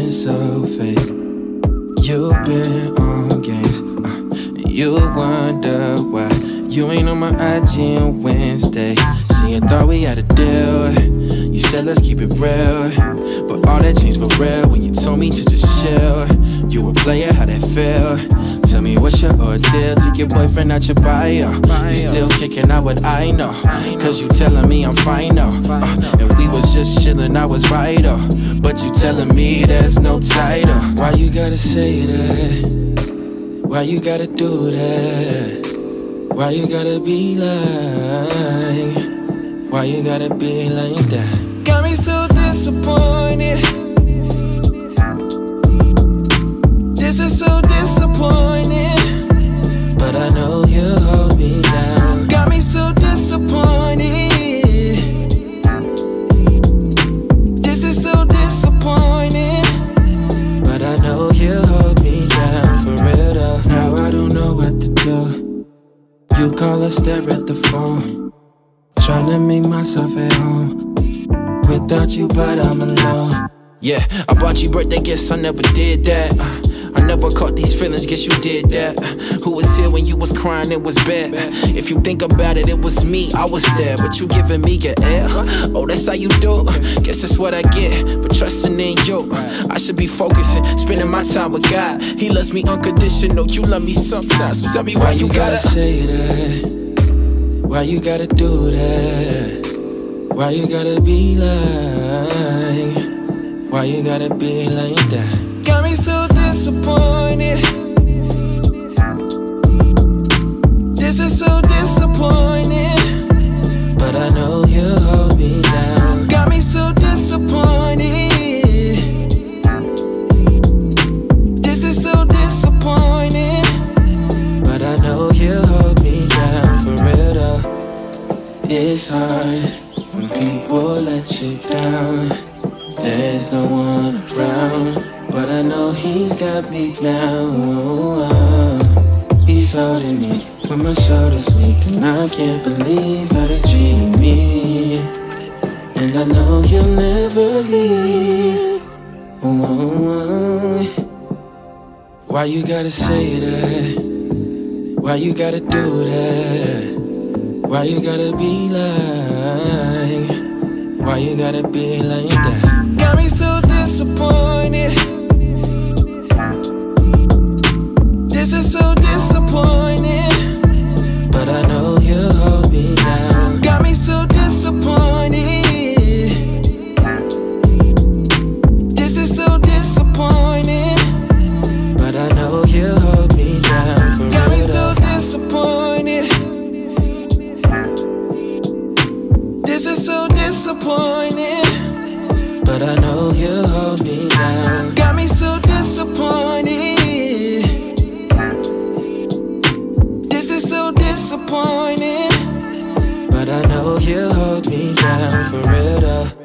been so fake. You've been on games. You wonder why you ain't on my IG on Wednesday. See, I thought we had a deal. You said let's keep it real, but all that changed for real when you told me to just chill. You a player, how that feel? Tell me what's your ordeal? Took your boyfriend out your bio. You still kicking out what I know, cause you telling me I'm fine though. And we was just chilling, I was vital, but you telling me there's no title. Why you gotta say that? Why you gotta do that? Why you gotta be like? Why you gotta be like that? Got me so disappointed. This is so disappointing, but I know you hold me down. Got me so disappointed. This is so disappointing, but I know you hold me down for real though. Now I don't know what to do. You call or stare at the phone, trying to make myself at home without you, but I'm alone. Yeah, I bought you birthday gifts, I never did that. I never caught these feelings, guess you did that. Who was here when you was crying, it was bad. If you think about it, it was me, I was there, but you giving me your air. Oh, that's how you do. Guess that's what I get for trusting in you. I should be focusing, spending my time with God. He loves me unconditional, you love me sometimes. So tell me why you gotta say that? Why you gotta do that? Why you gotta be like? Why you gotta be like that? Got me so disappointed. This is so disappointing, but I know you hold me down. Got me so disappointed. This is so disappointing, but I know you hold me down for real though. It's hard when people let you down. There's no one around, but I know he's got me now. He's holding me when my shoulders weak, and I can't believe how they treat me. And I know you'll never leave. Why you gotta say that? Why you gotta do that? Why you gotta be like? Why you gotta be like that? Got me so disappointed. This is so disappointing, but I know you hold me down. Got me so disappointed. This is so disappointing, but I know you hold me down for real. Got me so disappointed. This is so disappointing, but I know you hold me down. Got me so disappointed. This is so disappointing, but I know you hold me down for real though.